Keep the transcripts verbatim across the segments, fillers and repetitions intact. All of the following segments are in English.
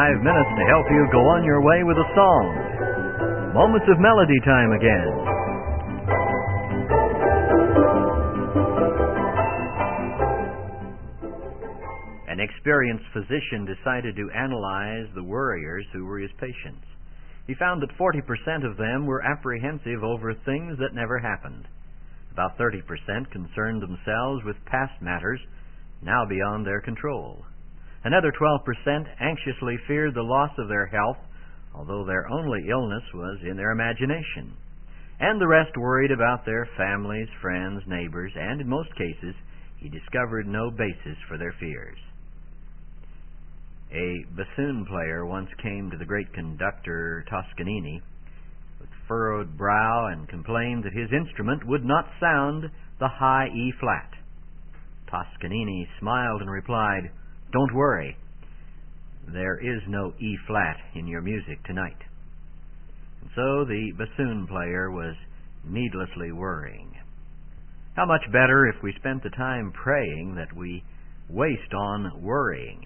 five minutes to help you go on your way with a song. Moments of melody time again. An experienced physician decided to analyze the worriers who were his patients. He found that forty percent of them were apprehensive over things that never happened. About thirty percent concerned themselves with past matters now beyond their control. Another twelve percent anxiously feared the loss of their health, although their only illness was in their imagination. And the rest worried about their families, friends, neighbors, and in most cases, he discovered no basis for their fears. A bassoon player once came to the great conductor Toscanini with furrowed brow and complained that his instrument would not sound the high E flat. Toscanini smiled and replied, "Don't worry. There is no E flat in your music tonight." And so the bassoon player was needlessly worrying. How much better if we spent the time praying that we waste on worrying.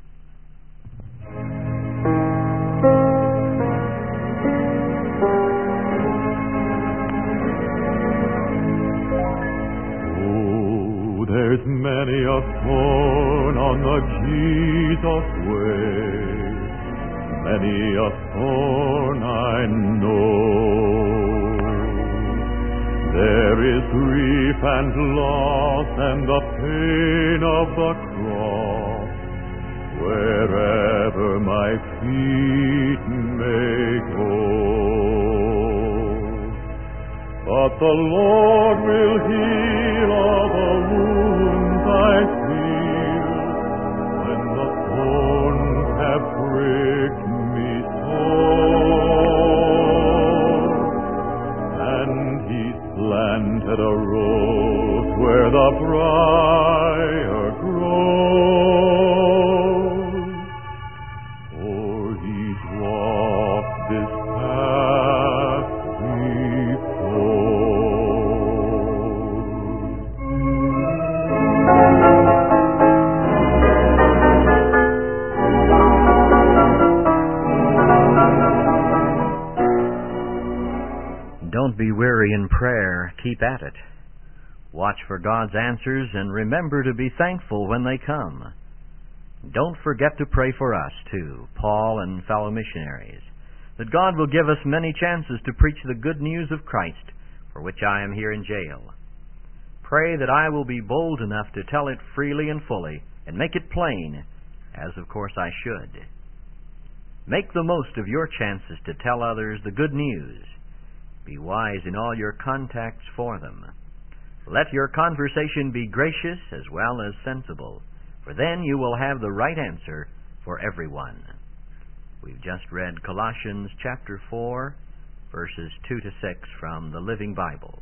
Oh, there's many a thorn on the Jesus way, many a thorn I know. There is grief and loss and the pain of the cross, wherever my feet may go. But the Lord will heal all the wounds I feel when the thorns have pricked me sore. And He's planted a rose where the briar grows. Don't be weary in prayer. Keep at it. Watch for God's answers and remember to be thankful when they come. Don't forget to pray for us, too, Paul and fellow missionaries, that God will give us many chances to preach the good news of Christ, for which I am here in jail. Pray that I will be bold enough to tell it freely and fully and make it plain, as of course I should. Make the most of your chances to tell others the good news. Be wise in all your contacts for them. Let your conversation be gracious as well as sensible, for then you will have the right answer for everyone. We've just read Colossians chapter four, verses two to six from the Living Bible.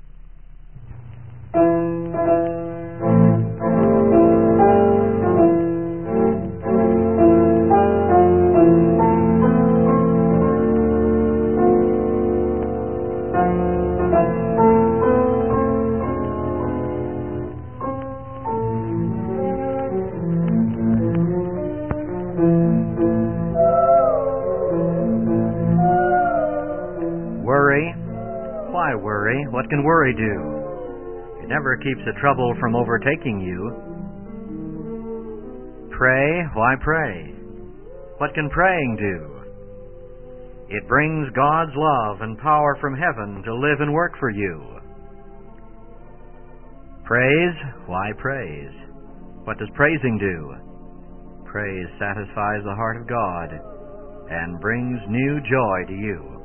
Worry? Why worry? What can worry do? It never keeps the trouble from overtaking you. Pray? Why pray? What can praying do? It brings God's love and power from heaven to live and work for you. Praise? Why praise? What does praising do? Praise satisfies the heart of God and brings new joy to you.